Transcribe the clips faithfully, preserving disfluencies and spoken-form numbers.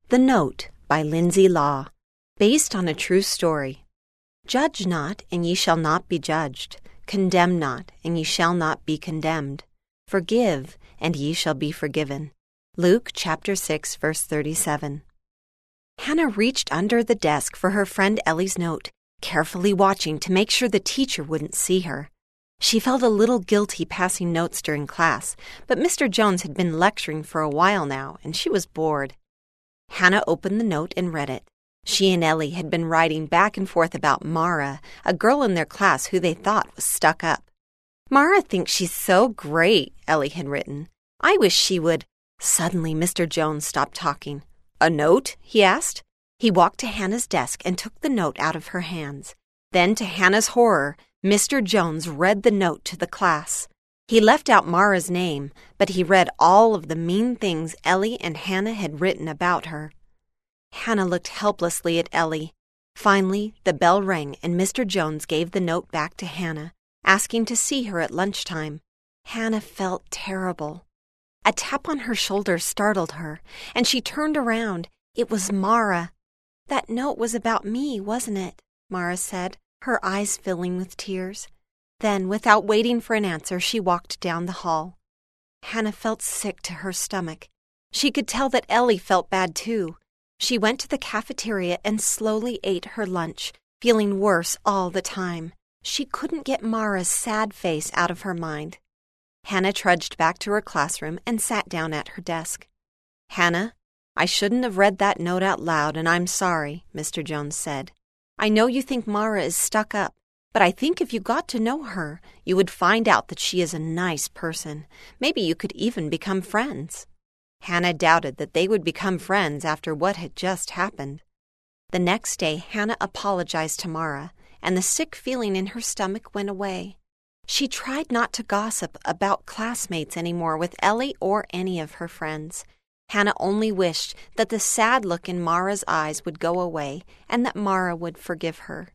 The Note by Lindsay Law, based on a true story. Judge not, and ye shall not be judged. Condemn not, and ye shall not be condemned. Forgive, and ye shall be forgiven. Luke chapter six, verse thirty-seven. Hannah reached under the desk for her friend Ellie's note, carefully watching to make sure the teacher wouldn't see her. She felt a little guilty passing notes during class, but Mister Jones had been lecturing for a while now, and she was bored. Hannah opened the note and read it. She and Ellie had been writing back and forth about Mara, a girl in their class who they thought was stuck up. "Mara thinks she's so great," Ellie had written. "I wish she would." Suddenly, Mister Jones stopped talking. "A note?" he asked. He walked to Hannah's desk and took the note out of her hands. Then, to Hannah's horror, Mister Jones read the note to the class. He left out Mara's name, but he read all of the mean things Ellie and Hannah had written about her. Hannah looked helplessly at Ellie. Finally, the bell rang and Mister Jones gave the note back to Hannah, asking to see her at lunchtime. Hannah felt terrible. A tap on her shoulder startled her, and she turned around. It was Mara. "That note was about me, wasn't it?" Mara said, her eyes filling with tears. Then, without waiting for an answer, she walked down the hall. Hannah felt sick to her stomach. She could tell that Ellie felt bad too. She went to the cafeteria and slowly ate her lunch, feeling worse all the time. She couldn't get Mara's sad face out of her mind. Hannah trudged back to her classroom and sat down at her desk. "Hannah, I shouldn't have read that note out loud, and I'm sorry," Mister Jones said. "I know you think Mara is stuck up, but I think if you got to know her, you would find out that she is a nice person. Maybe you could even become friends." Hannah doubted that they would become friends after what had just happened. The next day, Hannah apologized to Mara, and the sick feeling in her stomach went away. She tried not to gossip about classmates anymore with Ellie or any of her friends. Hannah only wished that the sad look in Mara's eyes would go away and that Mara would forgive her.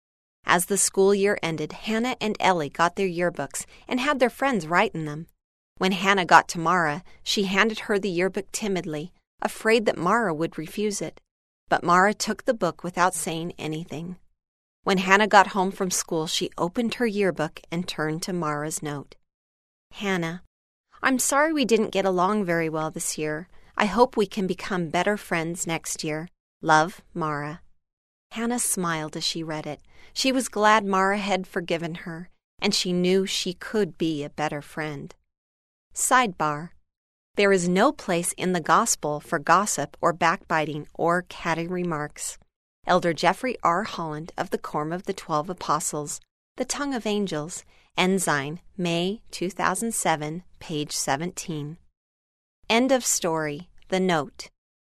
As the school year ended, Hannah and Ellie got their yearbooks and had their friends write in them. When Hannah got to Mara, she handed her the yearbook timidly, afraid that Mara would refuse it. But Mara took the book without saying anything. When Hannah got home from school, she opened her yearbook and turned to Mara's note. "Hannah, I'm sorry we didn't get along very well this year. I hope we can become better friends next year. Love, Mara." Hannah smiled as she read it. She was glad Mara had forgiven her, and she knew she could be a better friend. Sidebar: there is no place in the gospel for gossip or backbiting or catty remarks. Elder Jeffrey R. Holland of the Quorum of the Twelve Apostles, The Tongue of Angels, Ensign, May two thousand seven, page seventeen. End of story. The Note.